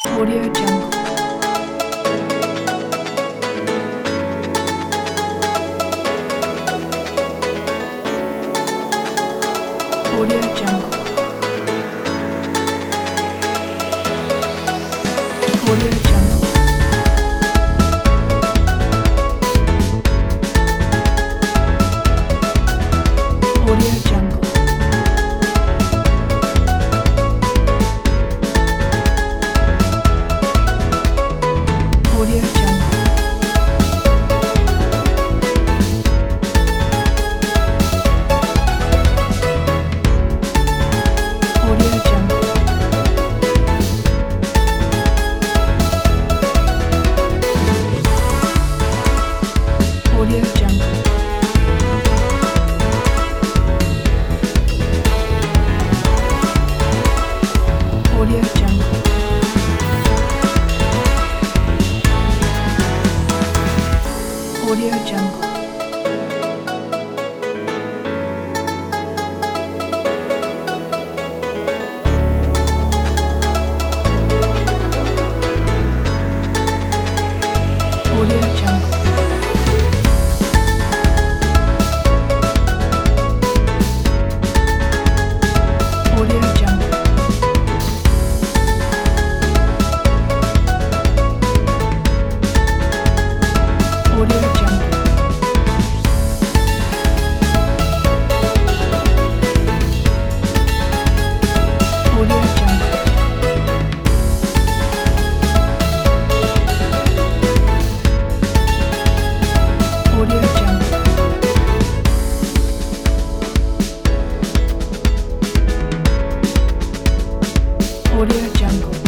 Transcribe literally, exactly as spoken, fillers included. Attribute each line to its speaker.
Speaker 1: Audio Jungle. Audio Jungle. Audio Jungle. Audio Jungle. Audio Jungle. Audio Jungle. Audio Jungle. Audio Jungle. Audio Jungle. Audio Jungle. Audio Jungle. Audio Jungle. Audio Jungle. Audio Jungle. Audio Jungle.